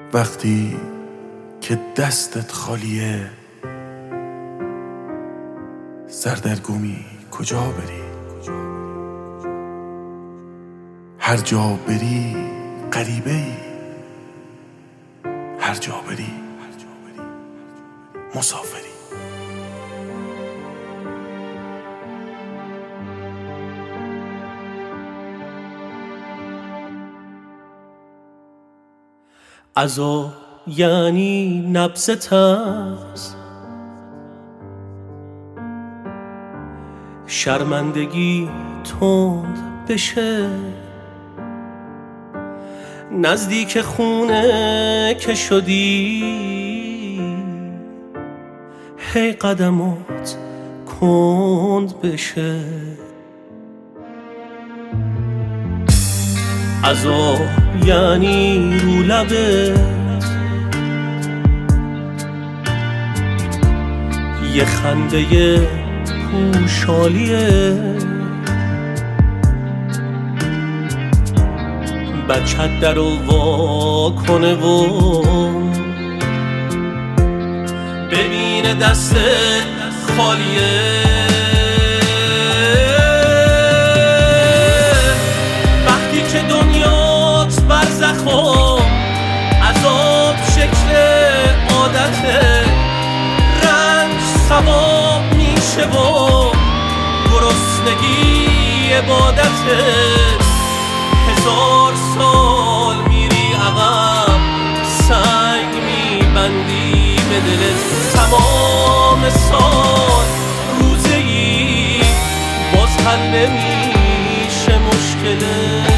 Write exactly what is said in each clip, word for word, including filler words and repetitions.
وقتی که دستت خالیه سردرگمی کجا بری؟ هر جا بری غریبه ای، هر جا بری مسافری. عزا یعنی نبض ترس، شرمندگی تند بشه، نزدیک خونه که شدی هی قدمات کند بشه. عزا یعنی رو لبت یه خنده پوشالیه، بچت در رو وا کنه و ببینه دستت خالیه. وقتی که دنیات برزخ و عذاب شکل عادته، رنج ثواب میشه و گرسنگی عبادته. هزار سال میری عقب، سنگ میبندی به دلت. تمام سال روزه ای باز حل نمیشه مشکلت.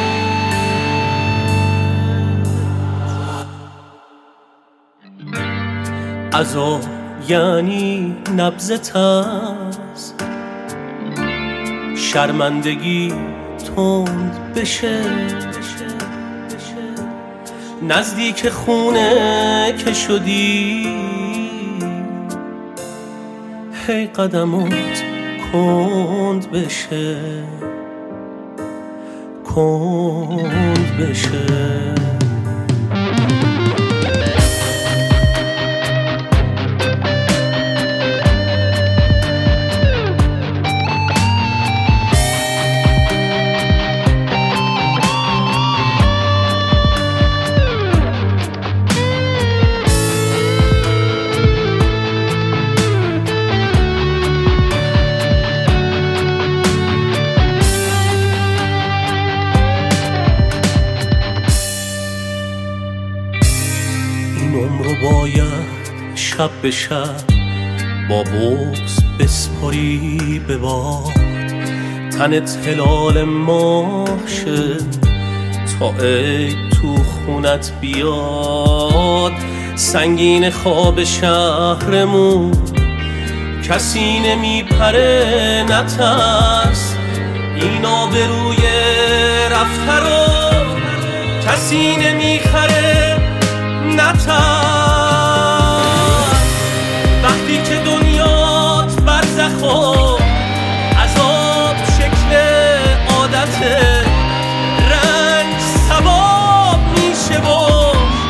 عزا یعنی نبض ترس، شرمندگی تند بشه، نزدیک خونه که شدی هی قدمات کند بشه، کند بشه. عمرو باید شب به شب با بغض بسپاری به باد، تنت هلال ماه شه تا عید تو خونت بیاد. سنگین خواب شهرمون کسی نمیپره، نترس این آبروی رفته رو کسی نمیخره، نترس. وقتی که دنیات برزخ و عذاب شکل عادته، رنج ثواب میشه و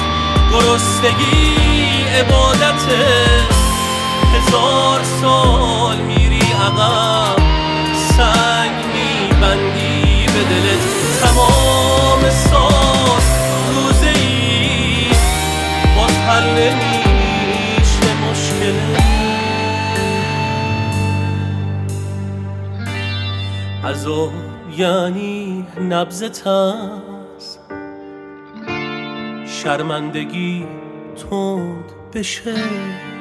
گرسنگی عبادته. هزار سال میری عقب، سنگ میبندی به دلت. تمام سال روزه ای باز حل نمیشه مشکلت. عزا یعنی نبض ترس، شرمندگی تند بشه،